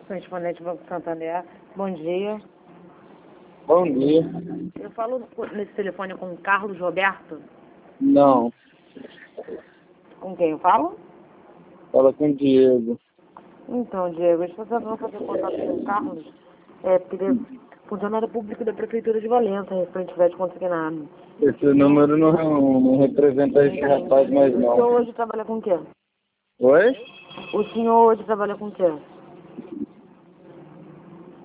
Correspondente do Banco Santander. Bom dia. Bom dia. Eu falo nesse telefone com o Carlos Roberto. Não, Com quem eu falo? fala com o Diego. Então, Diego, eu estou tentando fazer contato com o Carlos. Porque ele é funcionário público da Prefeitura de Valença, referente de consignado. Esse número não representa esse rapaz mais O senhor não. hoje trabalha com o quê? Oi? O senhor hoje trabalha com o quê?